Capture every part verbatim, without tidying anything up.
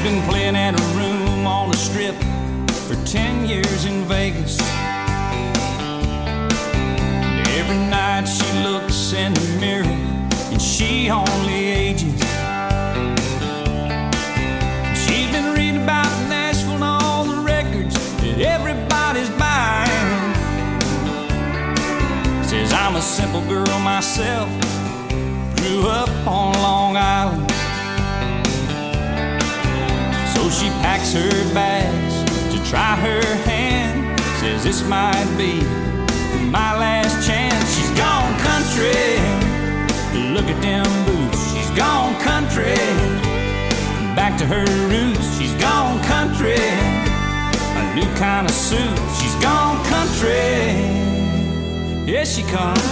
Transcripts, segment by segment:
been playing at a room on the strip for ten years in Vegas. And every night she looks in the mirror and she only ages. She's been reading about Nashville and all the records that everybody's buying. Says I'm a simple girl myself, grew up on Long Island. So she packs her bags to try her hand. Says this might be my last chance. She's gone country, look at them boots. She's gone country, back to her roots. She's gone country, a new kind of suit. She's gone country, here she comes.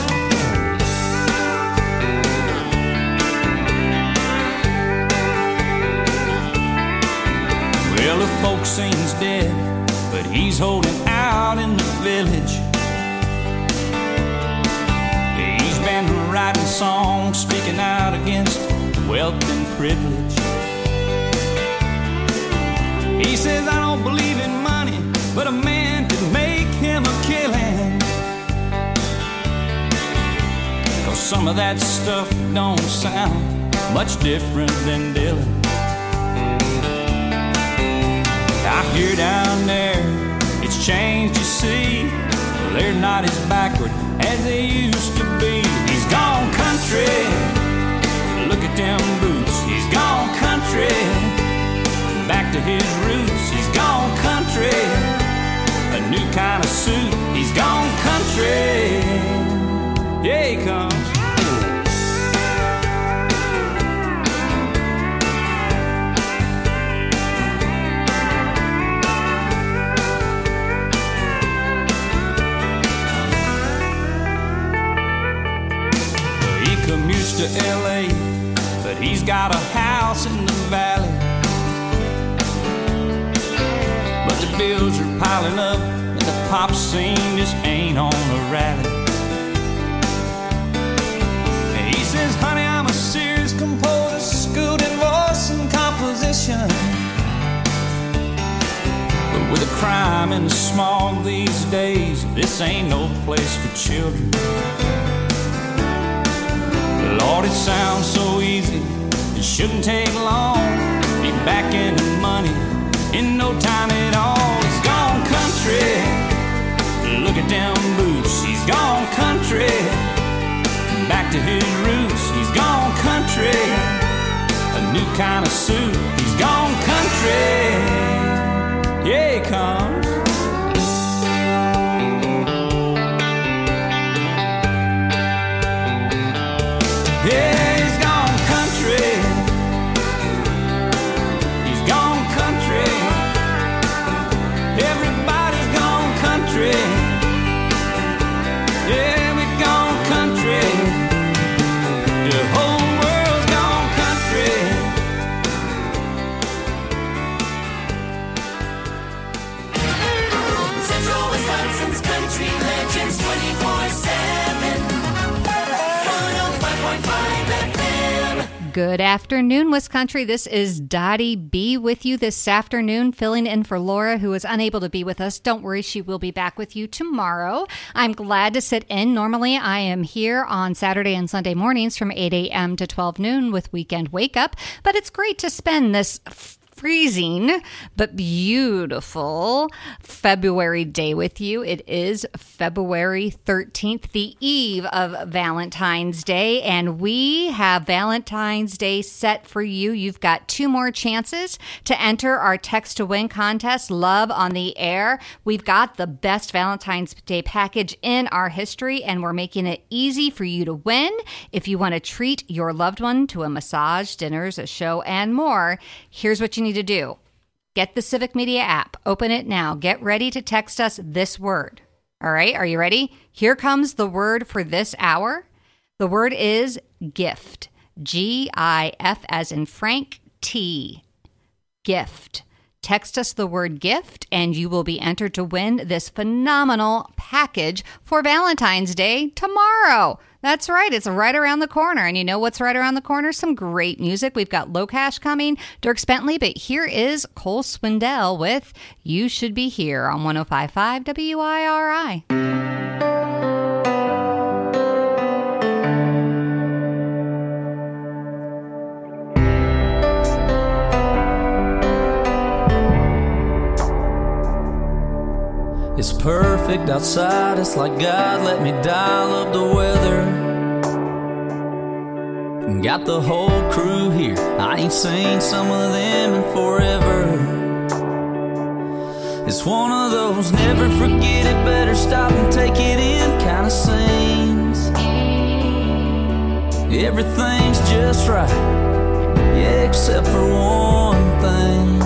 Well, the folks say he's dead, but he's holding out in the village. He's been writing songs, speaking out against wealth and privilege. He says, I don't believe in money, but a man can make him a killing. 'Cause some of that stuff don't sound much different than Dylan. I hear down there, it's changed, you see. They're not as backward as they used to be. He's gone country, look at them boots. He's gone country, back to his roots. He's gone country, a new kind of suit. He's gone country, yeah he comes. Commutes to L A, but he's got a house in the valley. But the bills are piling up and the pop scene just ain't on a rally. And he says, honey, I'm a serious composer, schooled in voice and composition. But with the crime and the smog these days, this ain't no place for children. Lord, it sounds so easy, it shouldn't take long. Be back into money in no time at all. He's gone country, look at them boots. He's gone country, back to his roots. He's gone country, a new kind of suit. He's gone country, yeah he comes. Yeah, he's gone country. He's gone country. Everybody's gone country. Yeah, we've gone country. The whole world's gone country. Central Wisconsin's country legends twenty-four seven. Good afternoon, Wisconsin. This is Dottie B with you this afternoon, filling in for Laura, who is unable to be with us. Don't worry, she will be back with you tomorrow. I'm glad to sit in. Normally, I am here on Saturday and Sunday mornings from eight a.m. to twelve noon with Weekend Wake Up, but it's great to spend this freezing but beautiful February day with you. It is February thirteenth, the eve of Valentine's Day, and we have Valentine's Day set for you. You've got two more chances to enter our Text to Win contest, Love on the Air. We've got the best Valentine's Day package in our history, and we're making it easy for you to win. If you want to treat your loved one to a massage, dinners, a show, and more, here's what you need to do. Get the Civic Media app. Open it now. Get ready to text us this word. All right, are you ready? Here comes the word for this hour. The word is gift. G I F as in Frank, T. Gift. Text us the word gift and you will be entered to win this phenomenal package for Valentine's Day tomorrow. That's right. It's right around the corner. And you know what's right around the corner? Some great music. We've got Low Cash coming, Dierks Bentley, but here is Cole Swindell with You Should Be Here on one oh five point five W I R I. It's perfect outside, it's like God let me dial up the weather. Got the whole crew here, I ain't seen some of them in forever. It's one of those never forget it, better stop and take it in kind of scenes. Everything's just right, yeah, except for one thing.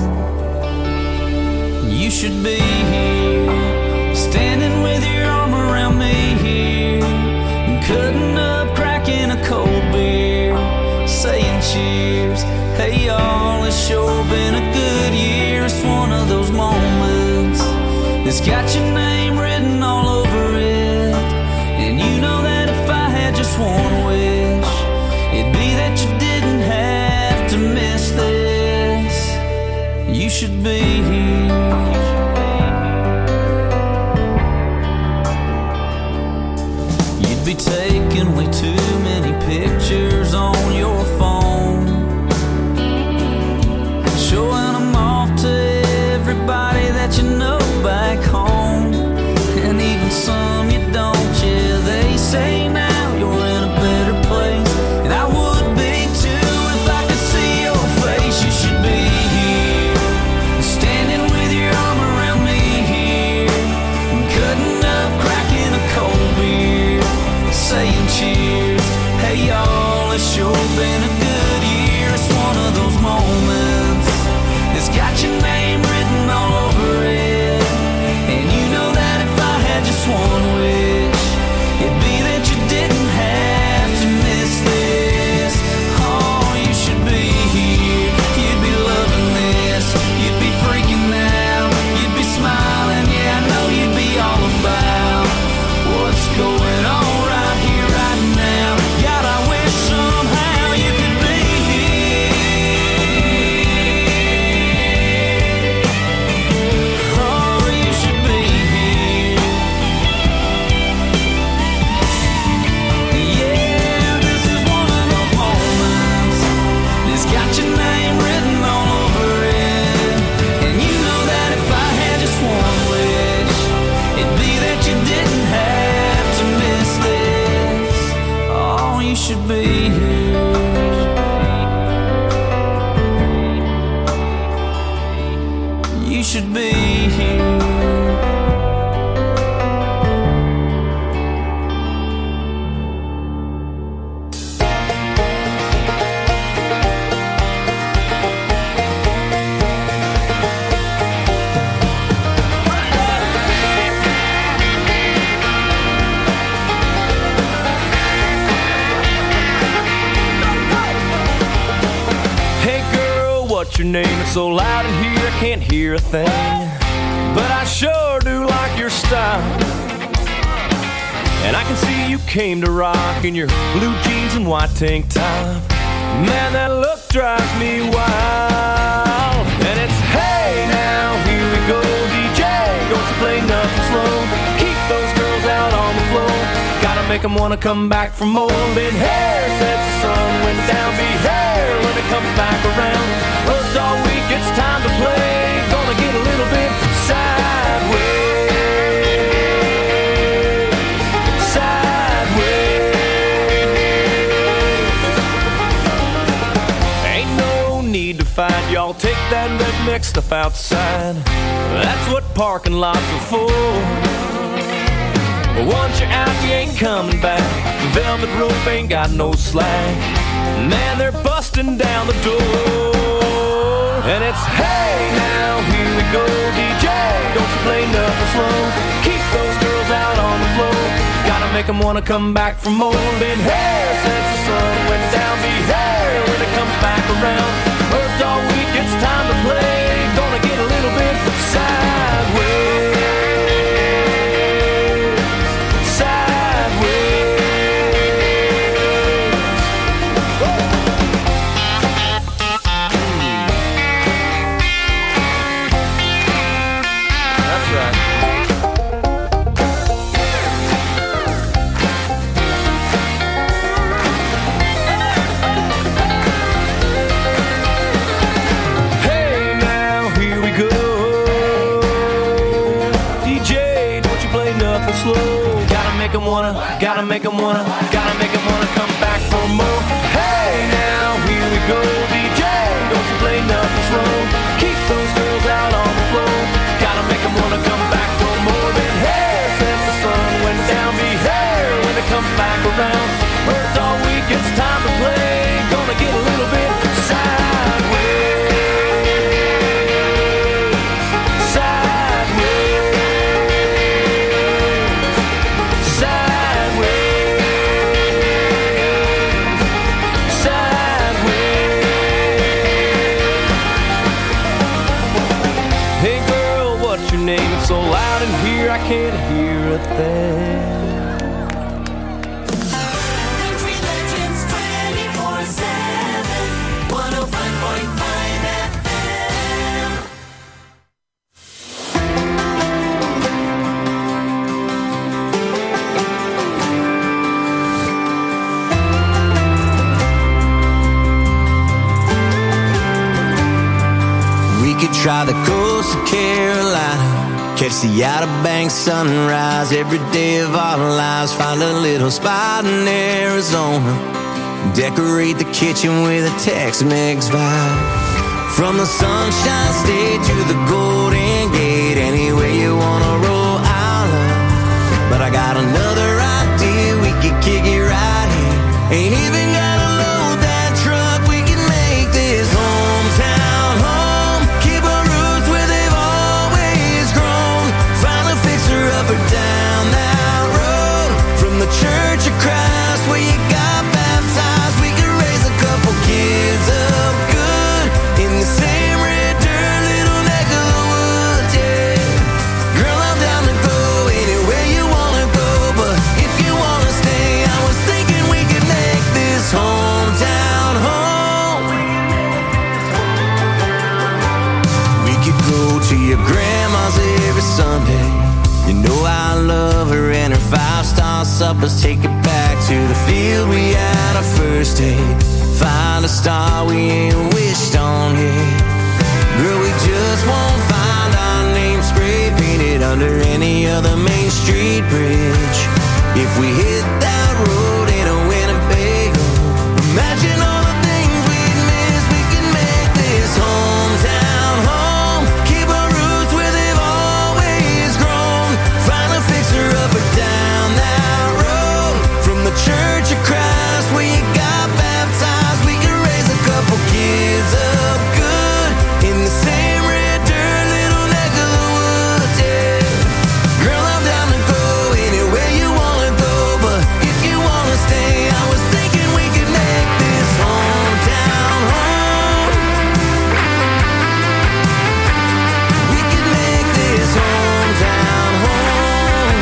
You should be here, standing with your arm around me here, cutting up, cracking a cold beer, saying cheers. Hey y'all, it's sure been a good year. It's one of those moments that's got your name written all over it. And you know that if I had just one wish, it'd be that you didn't have to miss this. You should be here. Be taking way too many pictures on your phone, showing them off to everybody that you know back home, and even some you don't. Yeah, they say now you're in a better place, and I would be too if I could see your face. You should be here, standing with your arm around me here, cutting up, cracking a cold beer, saying cheers. Hey y'all, it's sure been a good year. It's one of those moments that's got your name written all over it. And you know that if I had just one wish, it'd be that you didn't have to miss this. Oh, you should be here, you'd be loving this, you'd be freaking out, you'd be smiling. Yeah, I know you'd be all about what's going on. Should be here. You should be here. What's your name? It's so loud in here I can't hear a thing, but I sure do like your style. And I can see you came to rock in your blue jeans and white tank top. Man, that look drives me wild. And it's hey now, here we go, D J, don't you play nothing slow. Keep those girls out on the floor, gotta make them wanna come back for more. Then hair since the sun went down, be hair when it comes back around. Worked all week, it's time to play. Gonna get a little bit sideways, sideways. Ain't no need to fight, y'all take that red mix stuff outside. That's what parking lots are for. But once you're out, you ain't coming back. The velvet rope ain't got no slack. Man, they're busting down the door. And it's hey now, here we go, D J, don't you play nothing slow. Keep those girls out on the floor, gotta make them wanna come back for more. Been hair since the sun went down, be hair when it comes back around. Worked all week, it's time to play. Gonna get a little bit sideways, sideways. wanna, gotta make 'em wanna, gotta make 'em wanna come back for more. Hey, now here we go, D J, don't you play nothing slow. Keep those girls out on the floor. Gotta make 'em wanna come back for more than hair. Since the sun went down, be hair when it comes back around. Worked all week, it's time to play. Gonna get a little bit sideways. So loud in here I can't hear a thing. Country Legends twenty-four seven, one oh five point five F M. We could try the coast of Carolina, catch the Outer Banks sunrise every day of our lives. Find a little spot in Arizona, decorate the kitchen with a Tex-Mex vibe. From the Sunshine State to the Golden Gate, anywhere you wanna roll, I'll love. But I got another idea, we could kick it right here. Ain't even gotta load that truck, we can make this hometown home. Keep our roots where they've always grown. Find a fixer up or down that road. From the Church of Christ where you got baptized, we could raise a couple kids up good in the same red dirt little neck of the woods, yeah. Girl, I'm down to go anywhere you wanna go, but if you wanna stay, I was thinking we could make this hometown home. We could go to your grandma's every Sunday. You know I love her and her five-star suppers. Take it back to the field we had our first date. Find a star we ain't wished on yet. Girl, we just won't find our name spray painted under any other Main Street bridge. If we hit that road in a Winnebago, imagine all the things we'd miss. We can make this hometown home. Keep our roots where they've always grown. Find a fixer up or down that road. From the Church of Christ where you got baptized, we can raise a couple kids up good in the same red dirt little neck of the woods, yeah. Girl, I'm down to go anywhere you wanna go, but if you wanna stay, I was thinking we could make this hometown home. We could make this hometown home.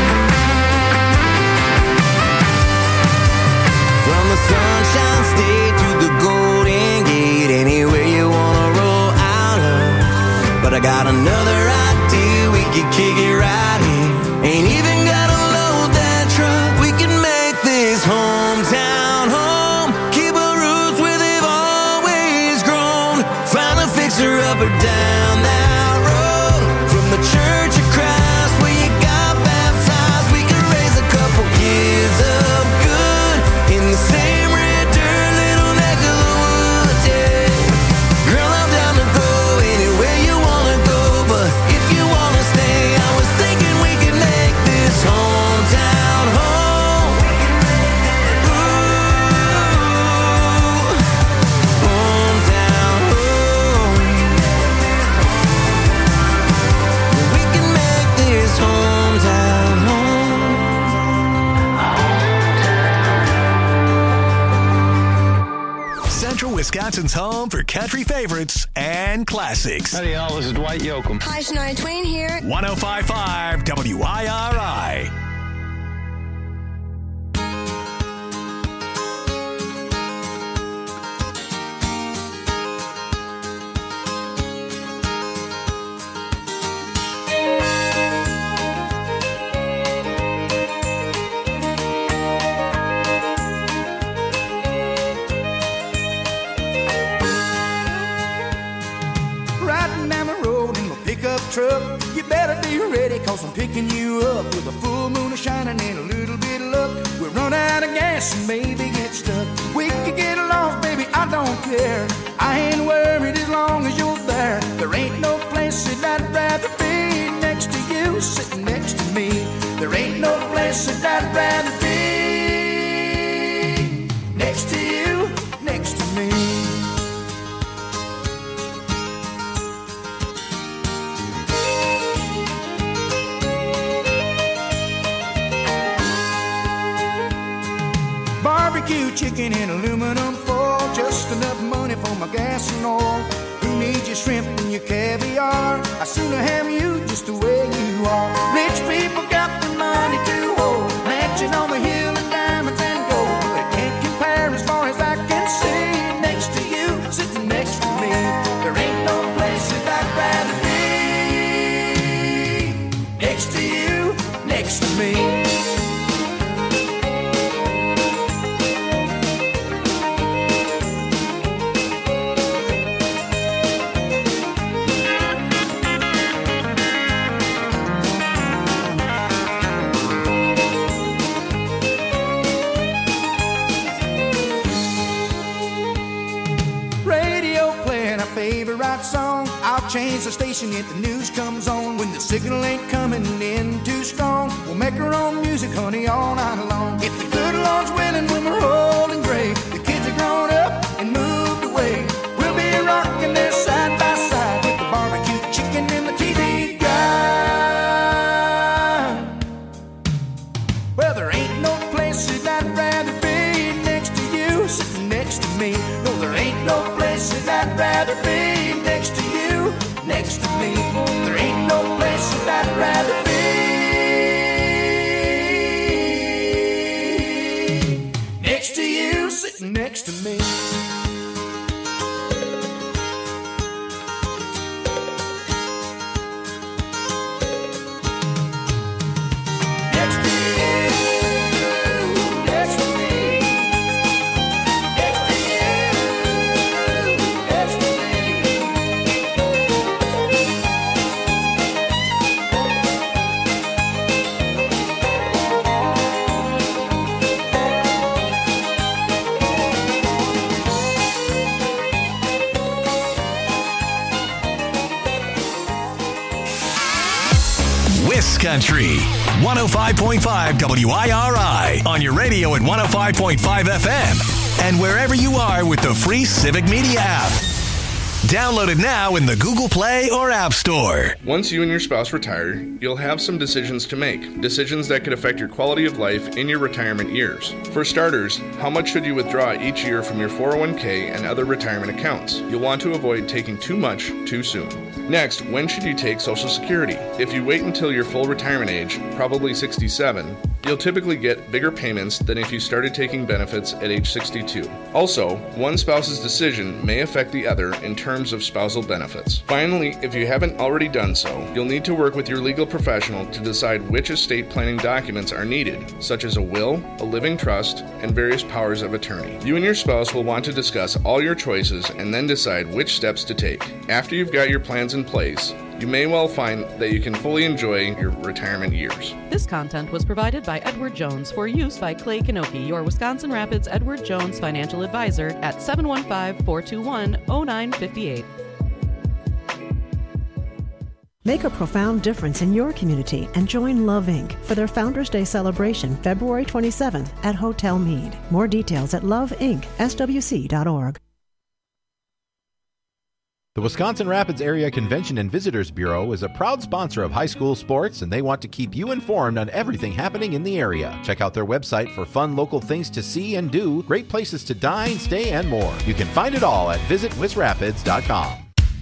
From the Sunshine State to the Golden Gate, anywhere you wanna roll, I'll love. But I got another idea, we could kick it right here. Ain't even gotta load that truck, we can make this hometown home. Keep our roots where they've always grown. Find a fixer up or down that road. From the Church of Christ where you got baptized, we can raise a couple kids up good in the same red dirt little neck of the woods, yeah. Girl, I'm down to go anywhere you wanna go, but if you wanna stay, I was thinking we could make this hometown home. Ooh, hometown home. We can make this hometown home. Central Wisconsin's home for country favorites and classics. Howdy, y'all. This is Dwight Yoakam. Hi, Shania Twain here. one oh five point five W I R I. Riding down the road in my pickup truck. You better be ready, cause I'm picking you up with a full moon shining and a little bit of luck. We'll run out of gas and maybe get stuck. We could get lost, baby, I don't care. I ain't worried as long as you're there. There ain't no place that I'd rather be next to you, sitting next to me. There ain't no place that I'd rather be next to you, next to me. Barbecue chicken in aluminum foil, just enough money for my gas and oil. Who needs your shrimp and your caviar? I sooner have you just the way you are. Rich people got the money to hold, mansion on the hill and diamonds and gold. But it can't compare as far as I can see. Next to you, sitting next to me. There ain't no place that I'd rather be next to you, next to me. Song. I'll change the station if the news comes on. When the signal ain't coming in too strong, we'll make our own music, honey, all night long. If the good Lord's willing, when we're old and gray, the kids are grown up and moved away, we'll be rocking there side by side with the barbecue chicken and the T V guide. Well, there ain't no place that I'd rather be next to you, sitting next to me. No, there ain't no place that I'd rather be next to you, next to me. There ain't no place that I'd rather be next to you, sitting next to me. Country one oh five point five W I R I on your radio at one oh five point five F M and wherever you are with the free Civic Media app. Download it now in the Google Play or App Store. Once you and your spouse retire, you'll have some decisions to make. Decisions that could affect your quality of life in your retirement years. For starters, how much should you withdraw each year from your four oh one k and other retirement accounts? You'll want to avoid taking too much too soon. Next, when should you take Social Security? If you wait until your full retirement age, probably sixty-seven, you'll typically get bigger payments than if you started taking benefits at age sixty-two. Also, one spouse's decision may affect the other in terms of spousal benefits. Finally, if you haven't already done so, you'll need to work with your legal professional to decide which estate planning documents are needed, such as a will, a living trust, and various powers of attorney. You and your spouse will want to discuss all your choices and then decide which steps to take. After you've got your plans in place, you may well find that you can fully enjoy your retirement years. This content was provided by Edward Jones for use by Clay Kanoki, your Wisconsin Rapids Edward Jones financial advisor at seven one five, four two one, oh nine five eight. Make a profound difference in your community and join Love Incorporated for their Founders Day celebration February twenty-seventh at Hotel Meade. More details at love inc s w c dot org. The Wisconsin Rapids Area Convention and Visitors Bureau is a proud sponsor of high school sports, and they want to keep you informed on everything happening in the area. Check out their website for fun local things to see and do, great places to dine, stay, and more. You can find it all at visit wis rapids dot com.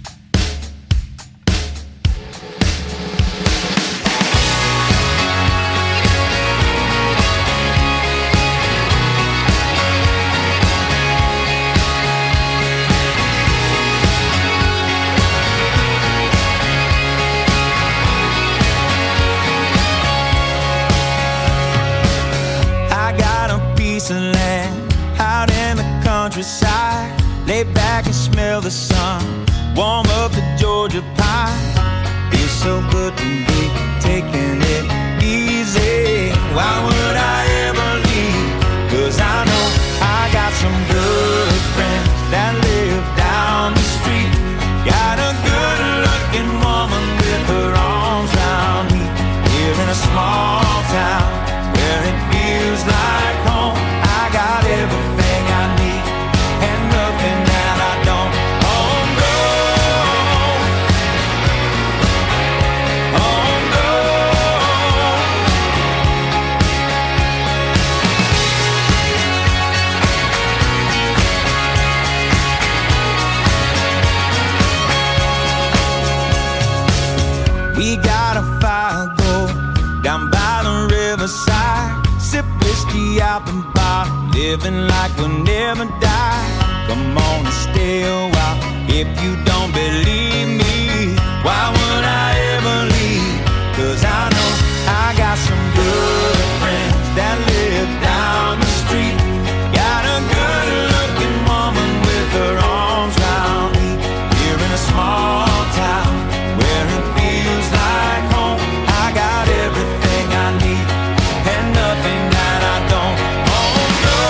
Land out in the countryside, lay back and smell the sun, warm up the Georgia pine. Be feels so good to be taking it easy. Why would I ever leave? Cause I know I got some good friends that live down the street. Got a good looking woman with her arms around me. Here in a small town where it feels like home. I got everything I need and nothing that I don't. We got a fire go down by the riverside. Sip whiskey out the bar, living like we'll never die. Come on and stay a while if you don't believe me. Why would I ever leave? Cause I know I got some good friends that live down the street. Got a good looking woman with her arms round me. Here in a small town where it feels like home. I got everything I need and nothing that I don't. Oh no,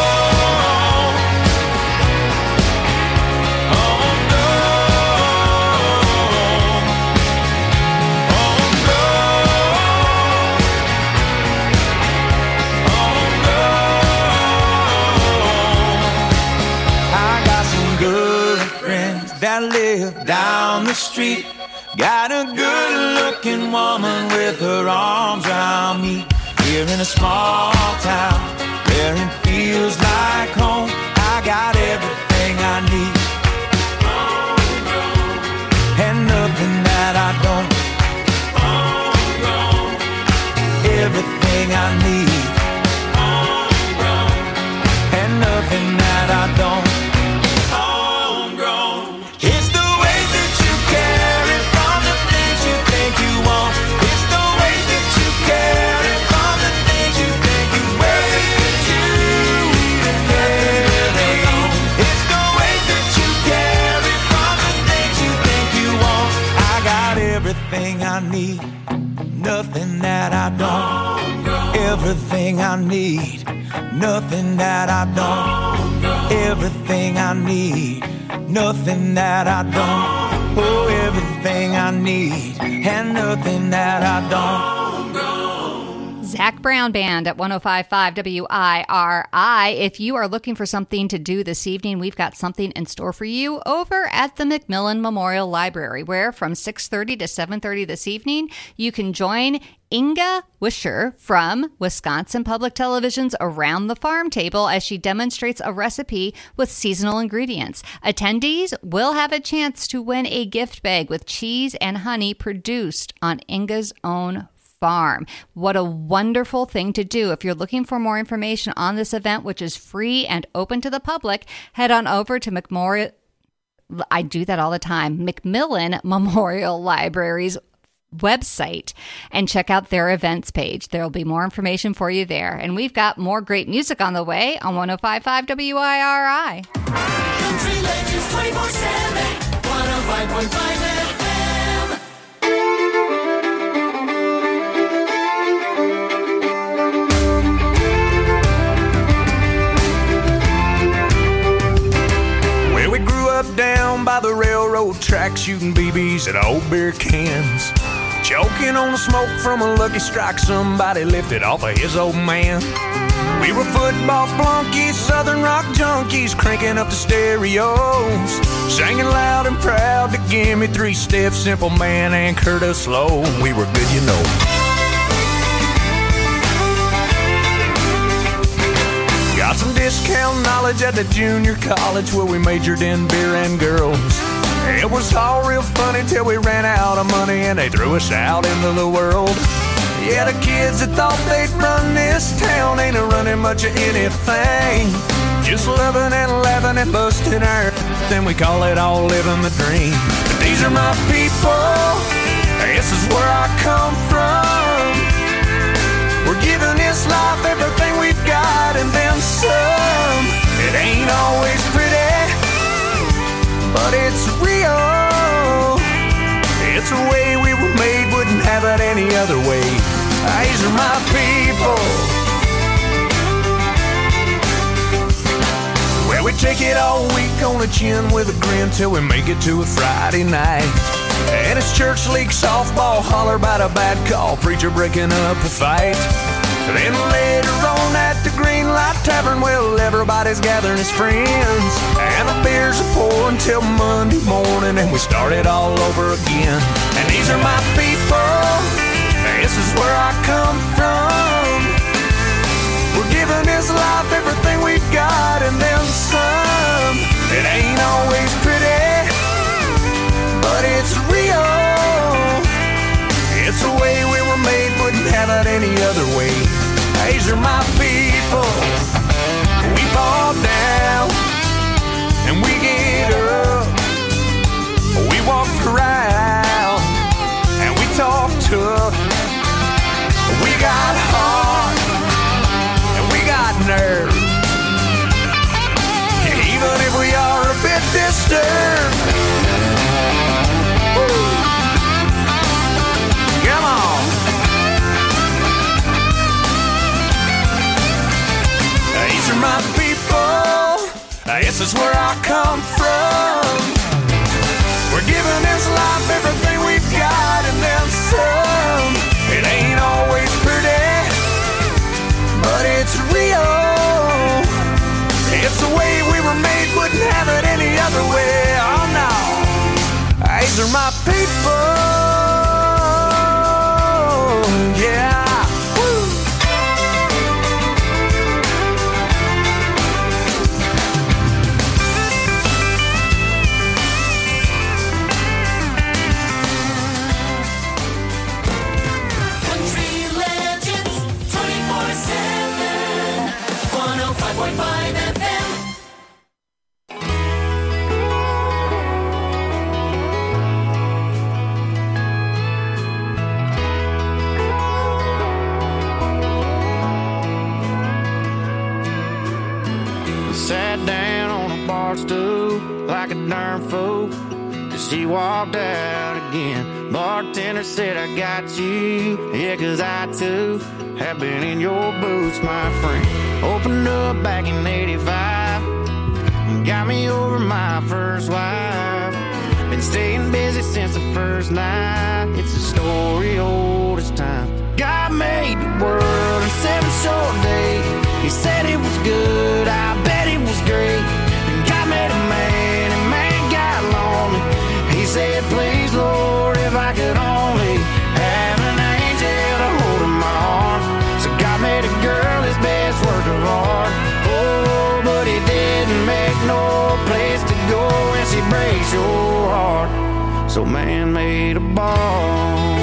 oh no, oh no, oh no. I got some good friends that live down the street. Got a good looking woman with her arms around me. Here in a small town where it feels like home. I got everything I need and nothing that I don't. Everything I need and nothing that I don't. It's the way that you carry from the things you think you want. It's the way that you carry from the things you think you wear. It's you even carry. It's the way that you carry from the things you think you want. I got everything I need, nothing that I don't. Everything I need, nothing that I don't. Everything I need, nothing that I don't. Oh, everything I need and nothing that I don't. Zach Brown Band at one oh five point five W I R I. If you are looking for something to do this evening, we've got something in store for you over at the McMillan Memorial Library, where from six thirty to seven thirty this evening, you can join Inga Wischer from Wisconsin Public Television's Around the Farm Table as she demonstrates a recipe with seasonal ingredients. Attendees will have a chance to win a gift bag with cheese and honey produced on Inga's own farm. What a wonderful thing to do. If you're looking for more information on this event, which is free and open to the public, head on over to McMorial. I do that all the time. McMillan Memorial Library's website and check out their events page. There will be more information for you there. And we've got more great music on the way on one oh five point five W I R I. Country Legends twenty-four seven, one oh five point five F M. Well, we grew up down by the railroad track, shooting B Bs at old beer cans. Choking on the smoke from a Lucky Strike somebody lifted off of his old man. We were football flunkies, southern rock junkies, cranking up the stereos, singing loud and proud to give me three steps, Simple Man and Curtis Slow. We were good, you know. Got some discount knowledge at the junior college where we majored in beer and girls. It was all real funny till we ran out of money and they threw us out into the world. Yeah, the kids that thought they'd run this town ain't a running much of anything. Just loving and laughing and busting our, then we call it all living the dream. But these are my people, this is where I come from. We're giving this life everything we've got and then some. It ain't always pretty, but it's real. It's the way we were made. any other way. These are my people. Well, we take it all week on the chin with a grin till we make it to a Friday night. And it's church league softball, holler about a bad call, preacher breaking up a fight. Then later on at the Green Light Tavern, well, everybody's gathering as friends, and the beers are pouring till Monday morning, and we start it all over again. And these are my people, this is where I come from. We're giving this life everything we've got and then some. It ain't always pretty, but it's real. It's the way we were made, wouldn't have it any other way. These are my people. We fall down and we get up. We walk around and we talk tough. We got heart and we got nerve. Even if we are a bit disturbed. Woo. Come on. These are my people. This is where I come from. We're giving this life everything we've got and then some. It ain't always pretty, but it's real. It's the way we were made, wouldn't have it any other way. Oh no. These are my people. Yeah. Woo. Country legends, twenty-four seven, one oh five point five F M. Sat down on a bar stool like a darn fool. She walked out again. Bartender said, I got you. Yeah, cause I too have been in your boots, my friend. Opened up back in eighty-five. Got me over my first wife. Been staying busy since the first night. It's a story old as time. God made the world in seven short days. He said it was good, I bet it was great. And God made a man, and man got lonely. He said, please, Lord, if I could only have an angel to hold in my arms. So God made a girl his best work of art. Oh, but he didn't make no place to go when she breaks your heart. So man made a barn.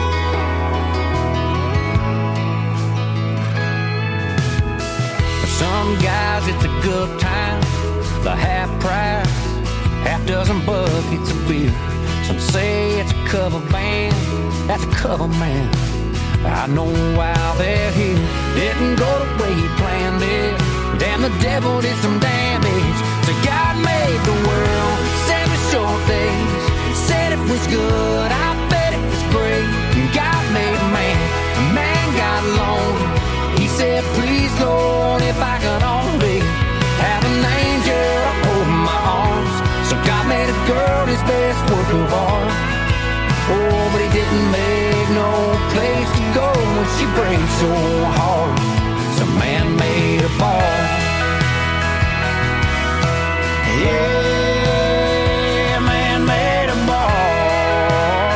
Some guys, it's a good time, the half price, half dozen buckets of beer. Some say it's a cover band, that's a cover man. I know why they're here, didn't go the way he planned it. Damn, the devil did some damage. So God made the world, seven short days. Said it was good, I bet it was great. And God made a man, a man got lonely. He said, please, Lord, if I could only have an angel hold my arms. So God made a girl his best work of art. Oh, but he didn't make no place to go when she breaks your heart. So man made a bar. Yeah, man made a bar.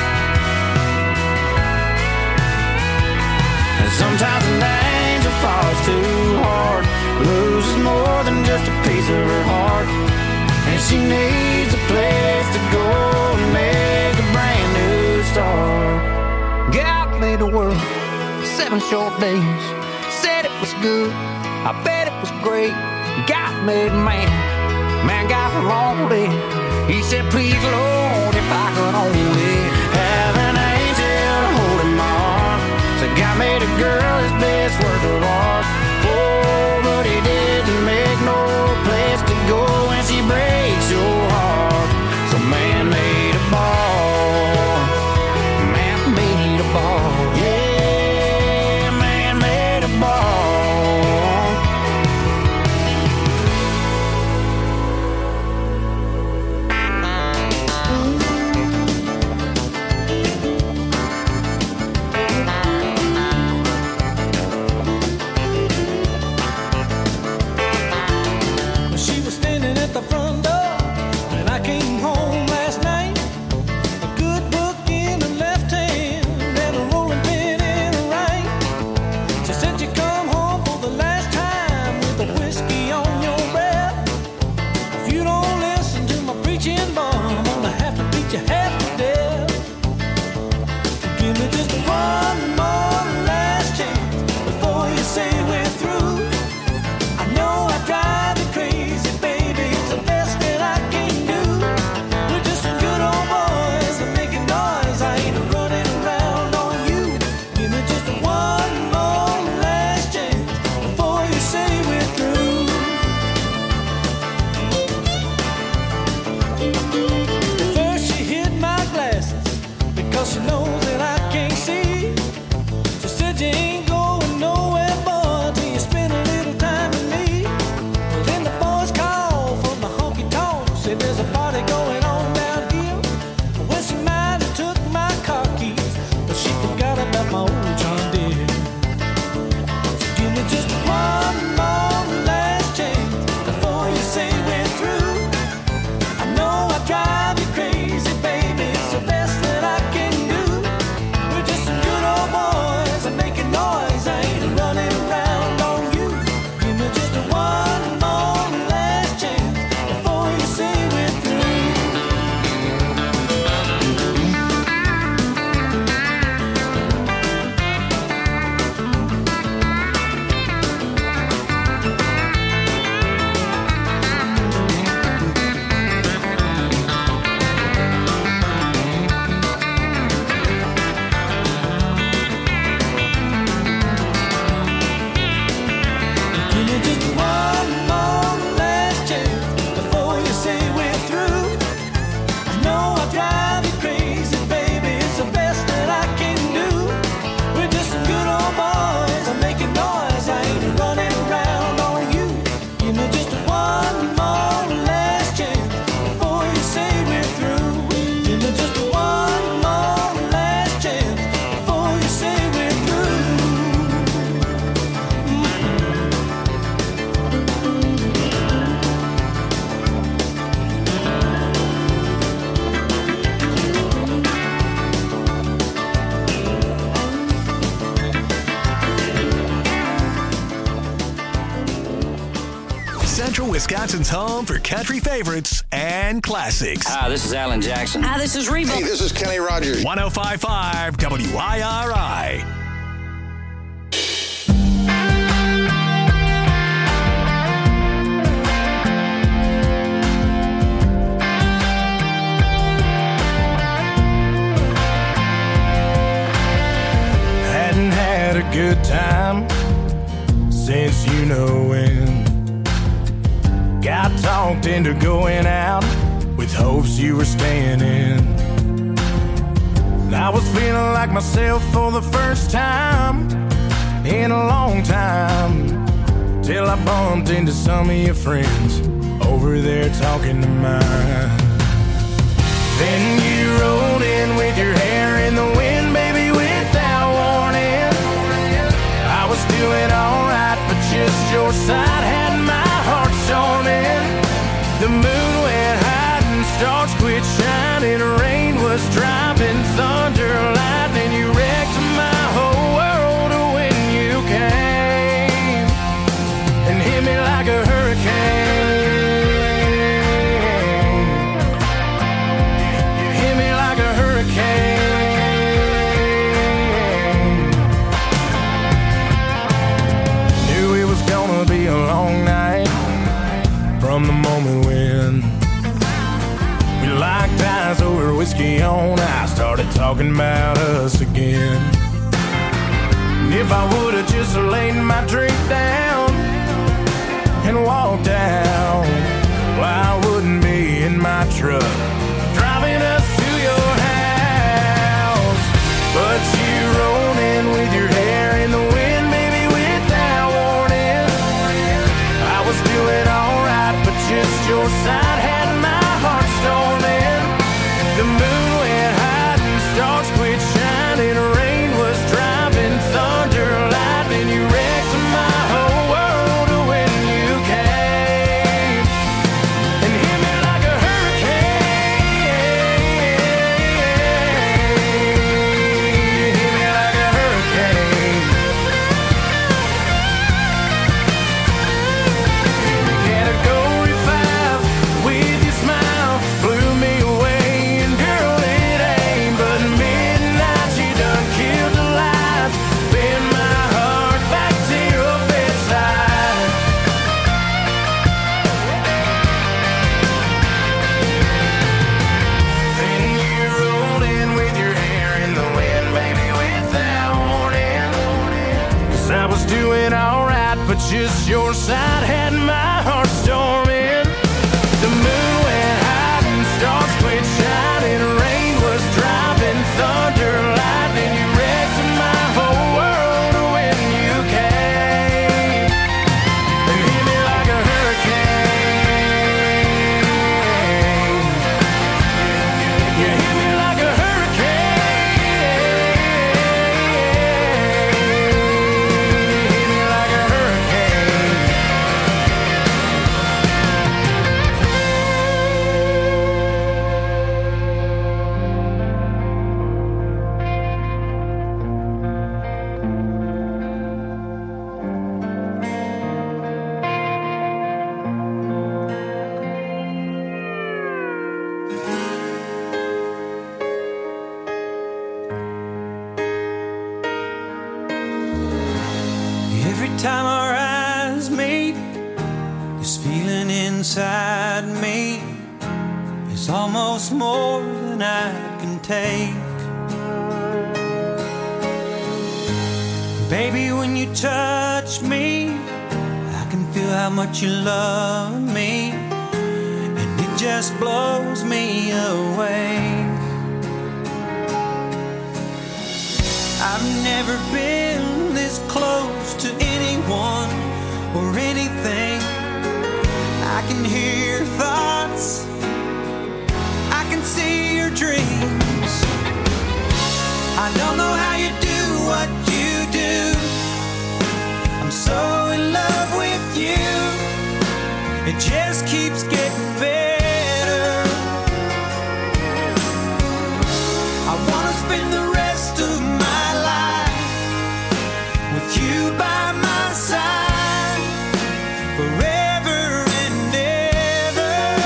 And sometimes an angel falls too hard, loses more than just a piece of her heart. And she needs a place to go and make a brand new start. God made the world, seven short days. Said it was good, I bet it was great. God made man, man got lonely. He said, please, Lord, if I could only have an angel to hold in my arms. So God made a girl his best work of art. Oh, but he didn't make no place to go when she breaks your heart. So man made a bar, man made a bar. 'cause she knows that I can't see. She said you ain't going nowhere, boy, till you spend a little time with me. Well, then the boys called from the honky tonk, said there's a party going on down here. Well, she might have took my car keys, but she forgot about my old John Deere. So give me just one more last chance before you say we're through. I know I drive you crazy, baby, it's the best that I can do. We're just some good old boys and making noise, I ain't running around on you. Give me just one more last chance before you say we're through. Give me just one more last chance before you say we're through. I know I drive you crazy, baby, it's the best that I can do. We're just some good old boys, I'm making noise, I ain't running around on you. Give me just one more last chance before you say we're through. Give me just one more last chance before you say we're through. Central Wisconsin's home for country favorites and classics. Hi, this is Alan Jackson. Hi, this is Reba. Hey, this is Kenny Rogers. one oh five point five W I R I. Hadn't had a good time since you know when. Got talked into going out with hopes you were staying in. I was feeling like myself for the first time in a long time, till I bumped into some of your friends over there talking to mine. Then you rolled in with your hair in the wind, baby, without warning. I was doing alright, but just your side had my heart storming. The moon went high and stars quit shining. Rain was dropping, thunder, lightning. You wrecked my whole world when you came and hit me like a hurricane. You hit me like a hurricane. Knew it was gonna be a long night from the moment when we locked eyes over whiskey on ice, started talking about us again. And if I would've just laid my drink down and walked out, well, I wouldn't be in my truck driving us to your house. But you rolled in with your hair in the wind, baby, without warning. I was doing alright, but just your side had my heart storming. The moon went high and stars quit shining. Rain was dropping, thunder, lightning. You wrecked my whole world when you came and hit me like a hurricane. You hit me like a hurricane. Category five with your smile blew me away, and girl, it ain't but midnight. You done killed the lights, bend my heart back to your bedside. Then you rolled in with your hair in the wind, baby, without warning. 'Cause I was doing alright, but just your side had my heart storming. The moon went high and stars quit shining. Rain was dropping, thunder. time our eyes meet, this feeling inside me is almost more than I can take. Baby, when you touch me, I can feel how much you love me, and it just blows me away. I've never been this close to anyone or anything. I can hear your thoughts, I can see your dreams. I don't know how you do what you do. I'm so in love with you. It just keeps getting better. I wanna spend the rest of my life with you by my side forever and ever.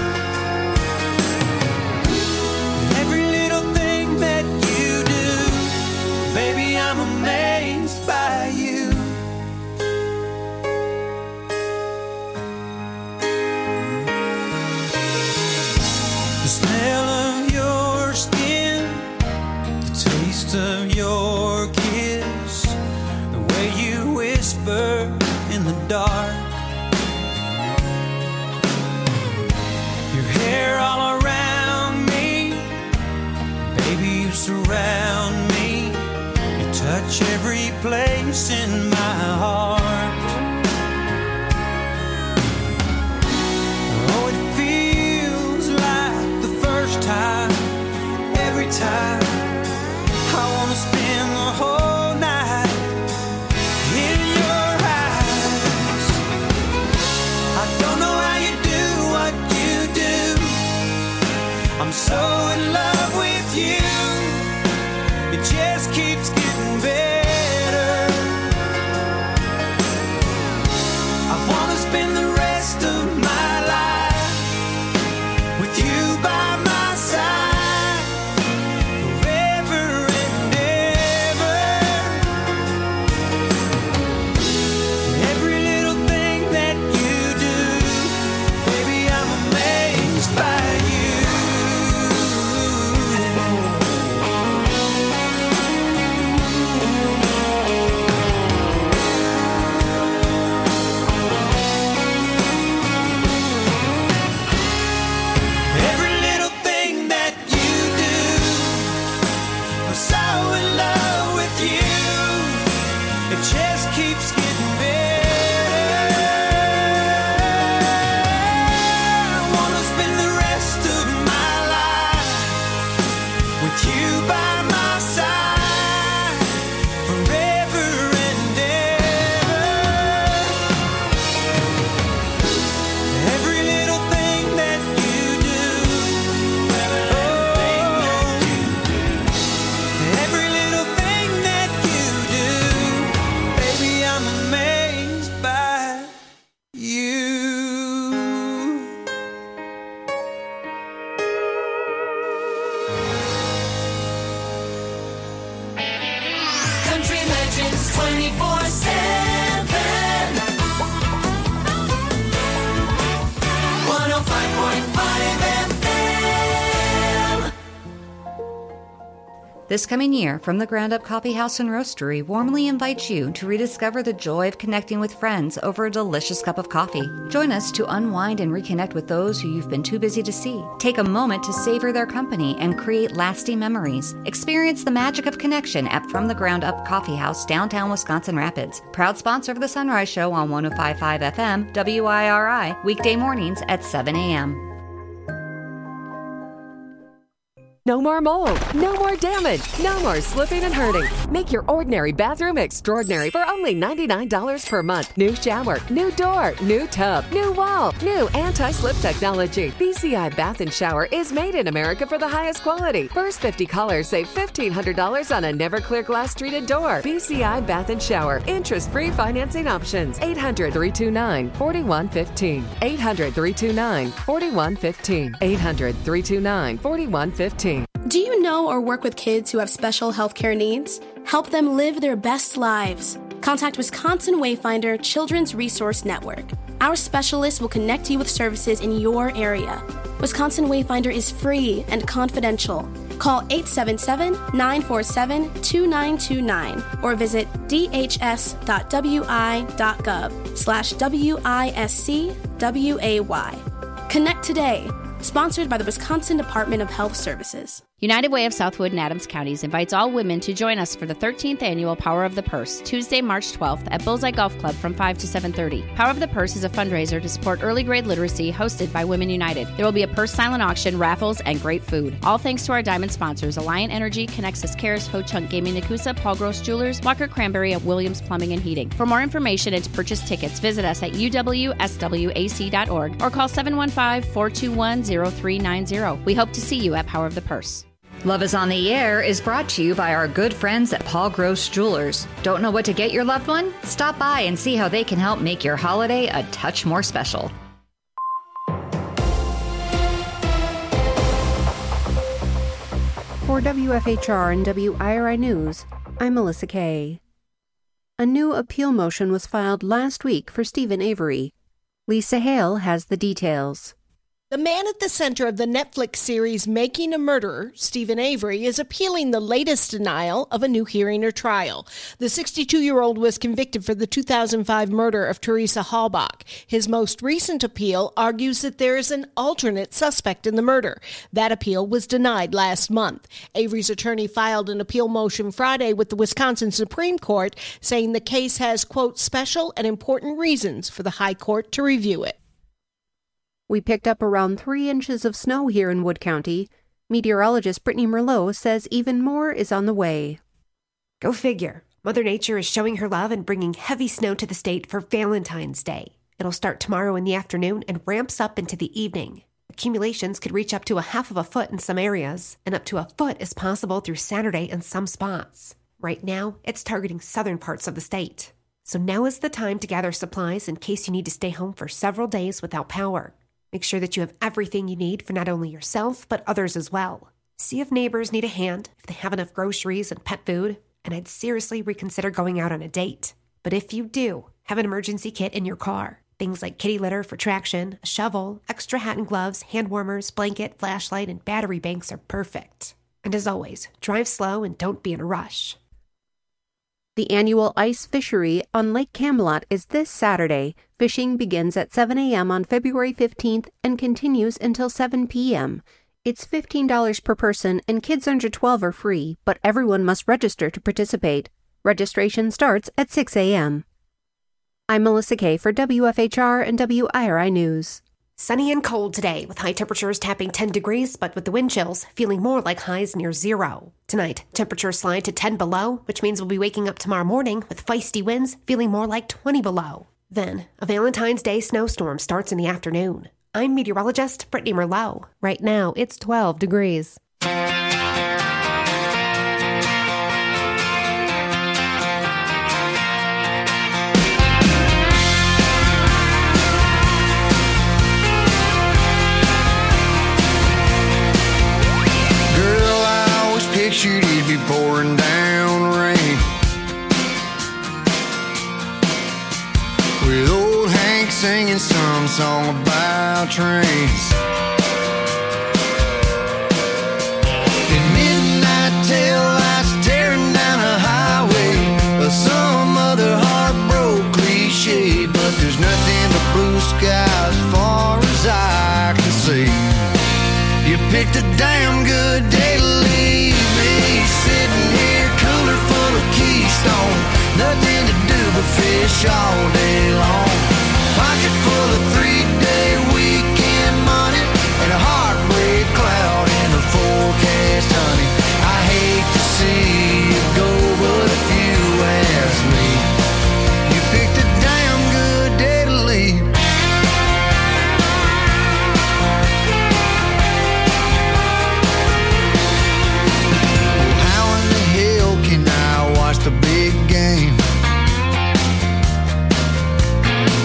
Every little thing that you do, baby, I'm amazed by you. The smell of your skin, the taste of your kiss, the way you whisper in the dark, your hair all around me, baby, you surround me, you touch every place in my heart. Oh, it feels like the first time, every time. I wanna spend the whole night in your eyes. I don't know how you do what you do. I'm so in love with you. It just keeps getting better. I wanna spend the rest of my life with you by my side forever and ever. Every little thing that you do, baby, I'm amazed by you. Every little thing that you do, I'm so in love with you. It just keeps getting better. I wanna spend the rest of my life with you by my side forever and ever. Every little thing that you do, oh, every little thing that you do, baby, I'm amazed by you. Country Legends twenty-four seven. one oh five point five F M. This coming year, From the Ground Up Coffee House and Roastery warmly invites you to rediscover the joy of connecting with friends over a delicious cup of coffee. Join us to unwind and reconnect with those who you've been too busy to see. Take a moment to savor their company and create lasting memories. Experience the magic of connection at From the Ground Up Coffee House, downtown Wisconsin Rapids. Proud sponsor of the Sunrise Show on one oh five point five F M, W I R I, weekday mornings at seven a.m. No more mold, no more damage, no more slipping and hurting. Make your ordinary bathroom extraordinary for only ninety-nine dollars per month. New shower, new door, new tub, new wall, new anti-slip technology. B C I Bath and Shower is made in America for the highest quality. First fifty callers save fifteen hundred dollars on a Never-Clear glass treated door. B C I Bath and Shower. Interest-free financing options. eight hundred, three two nine, four one one five. eight hundred, three two nine, four one one five. eight hundred, three two nine, four one one five. Do you know or work with kids who have special healthcare needs? Help them live their best lives. contact Wisconsin Wayfinder Children's Resource Network. Our specialists will connect you with services in your area. Wisconsin Wayfinder is free and confidential. Call eight seven seven, nine four seven, two nine two nine or visit dhs.wi.gov slash W-I-S-C-W-A-Y. Connect today. Sponsored by the Wisconsin Department of Health Services. United Way of Southwood and Adams Counties invites all women to join us for the thirteenth annual Power of the Purse, Tuesday, March twelfth at Bullseye Golf Club from five to seven thirty. Power of the Purse is a fundraiser to support early grade literacy hosted by Women United. There will be a purse silent auction, raffles, and great food. All thanks to our diamond sponsors, Alliant Energy, Connexus Cares, Ho Chunk Gaming Nakusa, Paul Gross Jewelers, Walker Cranberry, and Williams Plumbing and Heating. For more information and to purchase tickets, visit us at U W S W A C dot org or call seven one five, four two one, zero three nine zero. We hope to see you at Power of the Purse. Love is on the Air is brought to you by our good friends at Paul Gross Jewelers. Don't know what to get your loved one? Stop by and see how they can help make your holiday a touch more special. For W F H R and W I R I News, I'm Melissa Kay. A new appeal motion was filed last week for Stephen Avery. Lisa Hale has the details. The man at the center of the Netflix series Making a Murderer, Stephen Avery, is appealing the latest denial of a new hearing or trial. The sixty-two-year-old was convicted for the two thousand five murder of Teresa Halbach. His most recent appeal argues that there is an alternate suspect in the murder. That appeal was denied last month. Avery's attorney filed an appeal motion Friday with the Wisconsin Supreme Court, saying the case has, quote, special and important reasons for the High Court to review it. We picked up around three inches of snow here in Wood County. Meteorologist Brittany Merlot says even more is on the way. Go figure. Mother Nature is showing her love and bringing heavy snow to the state for Valentine's Day. It'll start tomorrow in the afternoon and ramps up into the evening. Accumulations could reach up to a half of a foot in some areas, and up to a foot is possible through Saturday in some spots. Right now, it's targeting southern parts of the state. So now is the time to gather supplies in case you need to stay home for several days without power. Make sure that you have everything you need for not only yourself, but others as well. See if neighbors need a hand, if they have enough groceries and pet food, and I'd seriously reconsider going out on a date. But if you do, have an emergency kit in your car. Things like kitty litter for traction, a shovel, extra hat and gloves, hand warmers, blanket, flashlight, and battery banks are perfect. And as always, drive slow and don't be in a rush. The annual ice fishery on Lake Camelot is this Saturday. Fishing begins at seven a.m. on February fifteenth and continues until seven p.m. It's fifteen dollars per person and kids under twelve are free, but everyone must register to participate. Registration starts at six a.m. I'm Melissa Kay for W F H R and W I R I News. Sunny and cold today, with high temperatures tapping ten degrees, but with the wind chills feeling more like highs near zero. Tonight, temperatures slide to ten below, which means we'll be waking up tomorrow morning with feisty winds feeling more like twenty below. Then, a Valentine's Day snowstorm starts in the afternoon. I'm meteorologist Brittany Merlot. Right now, it's twelve degrees. Pictured it'd be pouring down rain, with old Hank singing some song about trains. In midnight tail lights tearing down a highway, or some other heartbroken cliche, but there's nothing but blue skies as far as I can see. You picked a damn good day to leave me, sitting here cooler full of Keystone, nothing to do but fish all day long. Pocket full of three-day weekend money and a heartbreak cloud in the forecast, honey. I hate to see you go, but if you ask me, you picked a damn good day to leave. The big game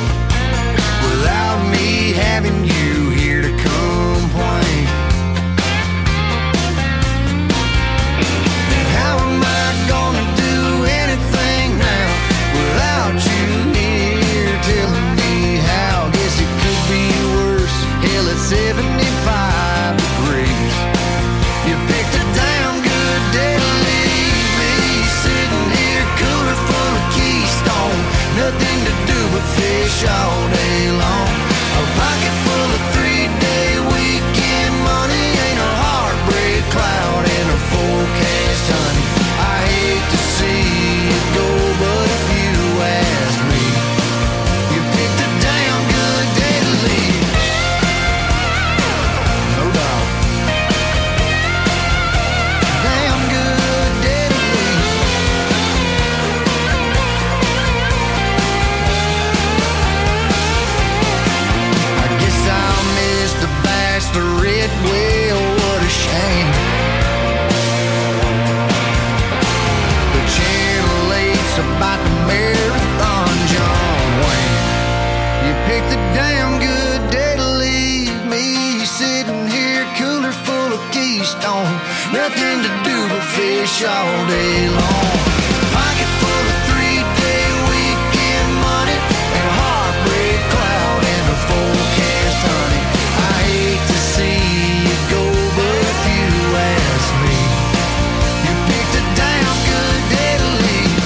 stone. Nothing to do but fish all day long. Pocket full of three-day weekend money and a heartbreak cloud in the forecast, honey. I hate to see you go, but if you ask me, you picked a damn good day to leave.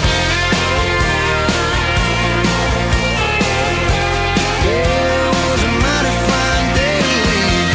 Yeah, it was a mighty fine day to leave.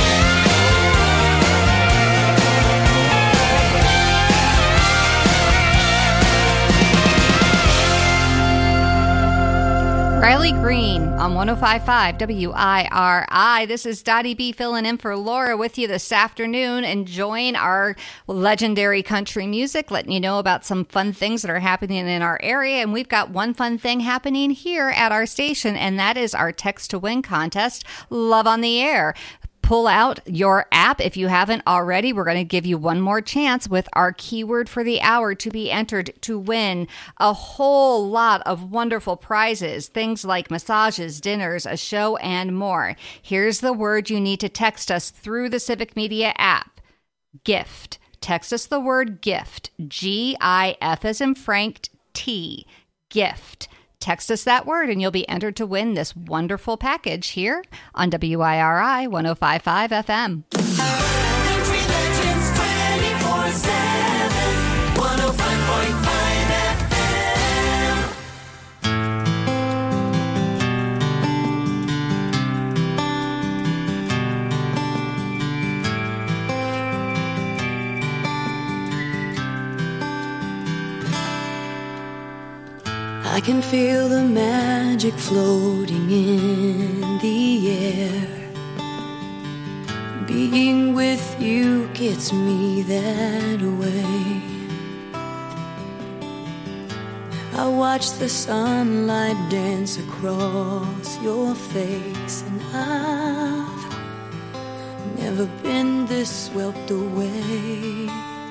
Riley Green on one oh five point five W I R I. This is Dottie B filling in for Laura with you this afternoon, enjoying our legendary country music, letting you know about some fun things that are happening in our area. And we've got one fun thing happening here at our station, and that is our Text to Win contest, Love on the Air. Pull out your app if you haven't already. We're going to give you one more chance with our keyword for the hour to be entered to win a whole lot of wonderful prizes, things like massages, dinners, a show, and more. Here's the word you need to text us through the Civic Media app. Gift. Text us the word gift. G I F as in Frank T. Gift. Text us that word and you'll be entered to win this wonderful package here on W I R I one oh five point five F M. Country Legends twenty-four seven, one oh five point five F M. I can feel the magic floating in the air. Being with you gets me that way. I watch the sunlight dance across your face, and I've never been this swept away.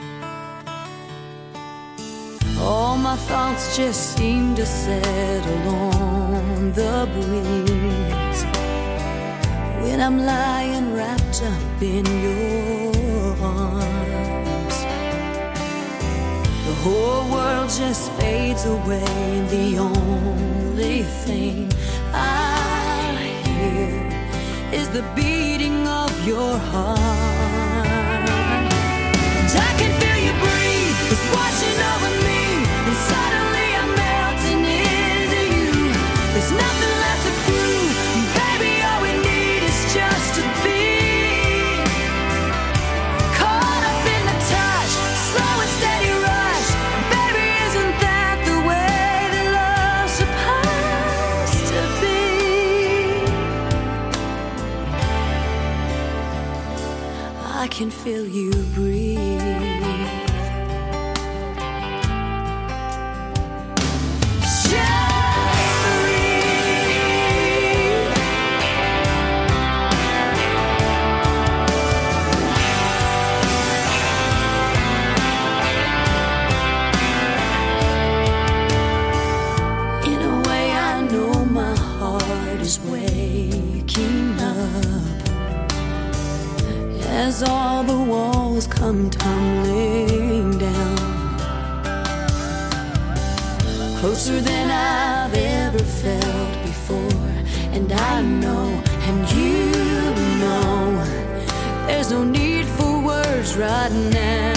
All my thoughts just seem to settle on the breeze when I'm lying wrapped up in your arms. The whole world just fades away, and the only thing I hear is the beating of your heart. And I can feel you breathe, it's washing over me. And suddenly I'm melting into you. There's nothing left to prove. Baby, all we need is just to be caught up in the touch, slow and steady rush. Baby, isn't that the way that love's supposed to be? I can feel you breathe. As all the walls come tumbling down, closer than I've ever felt before. And I know, and you know, there's no need for words right now.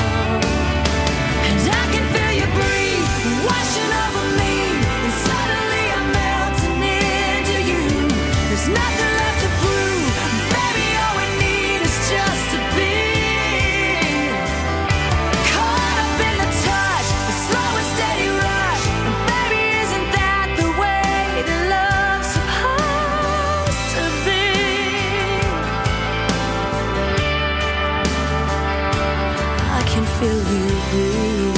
And I can feel you breathe, washing over me, and suddenly I'm melting into you. There's nothing left to prove, baby, all we need is just to be caught up in the touch, the slow and steady rush. And baby, isn't that the way that love's supposed to be? I can feel you breathe.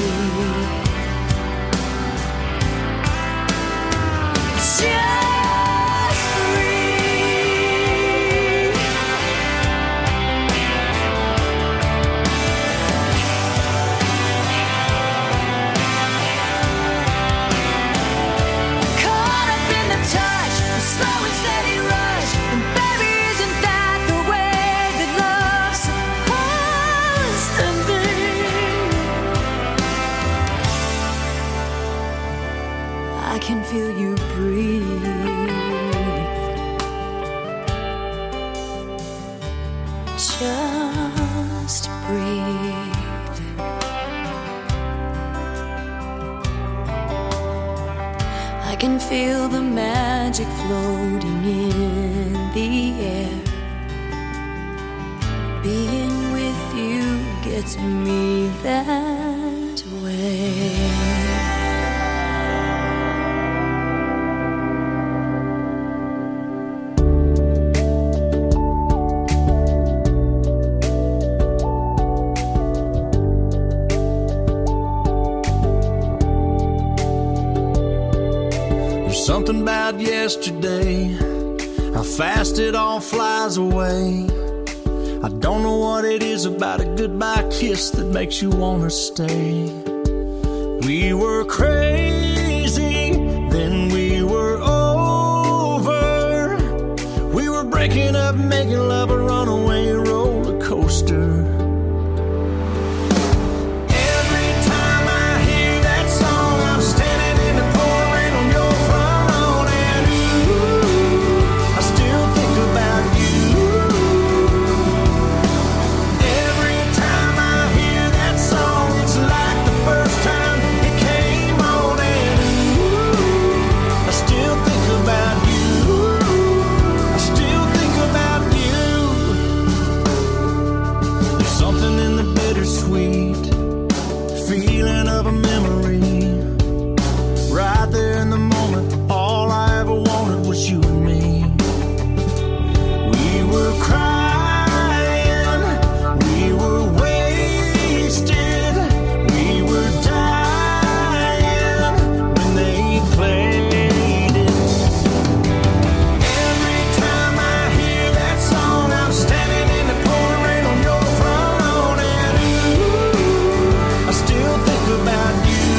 Just breathe. Caught up in the touch, a slow and steady rush. And baby, isn't that the way that love's supposed feel you breathe. Just breathe. I can feel the magic floating in the air. Being with you gets me that way. Something about yesterday, how fast it all flies away. I don't know what it is about a goodbye kiss that makes you wanna stay. We were crazy, then we were over. We were breaking up, making love a runaway roller coaster. About you.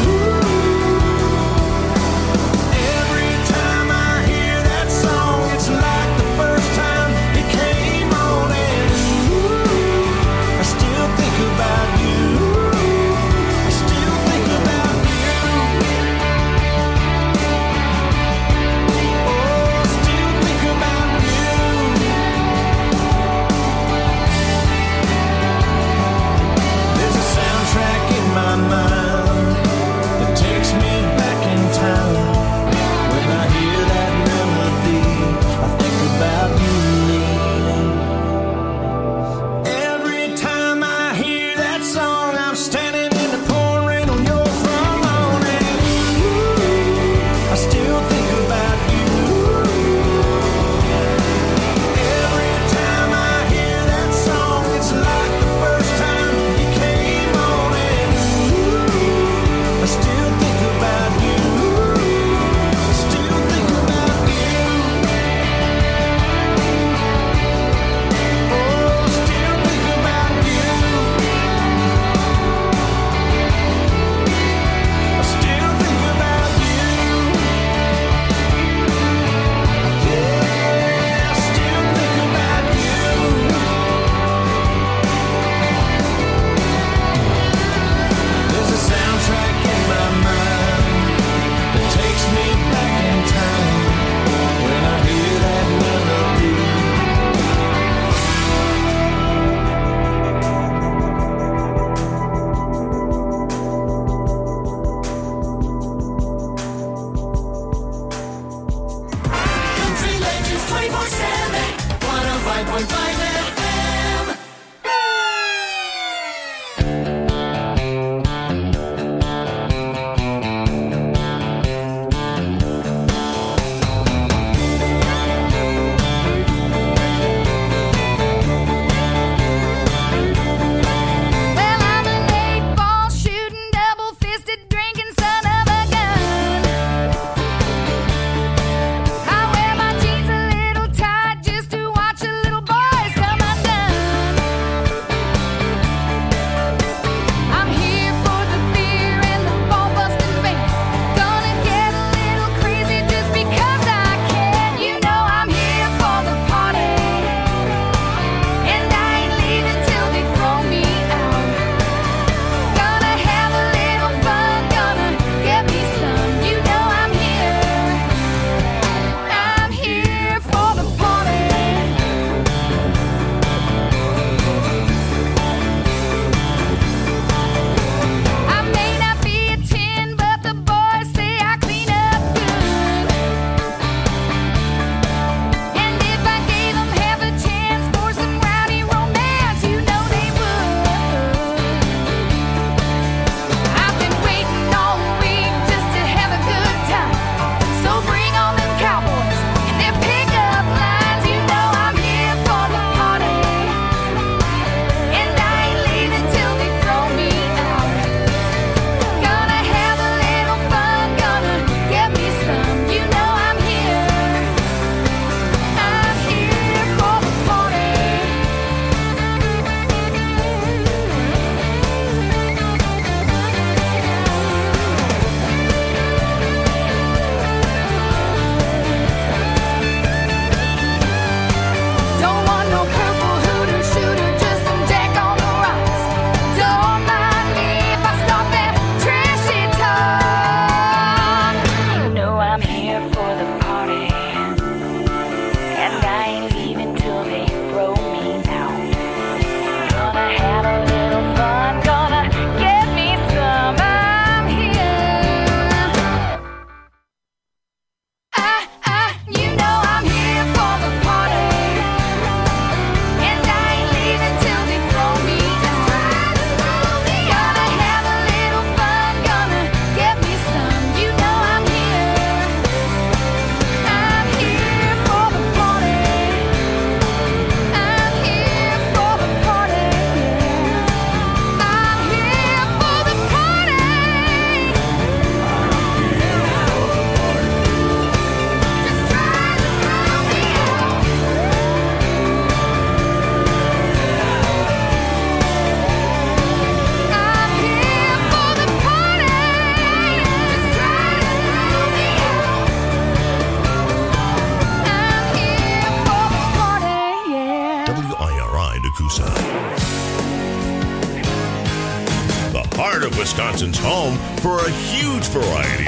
heart of Wisconsin's home for a huge variety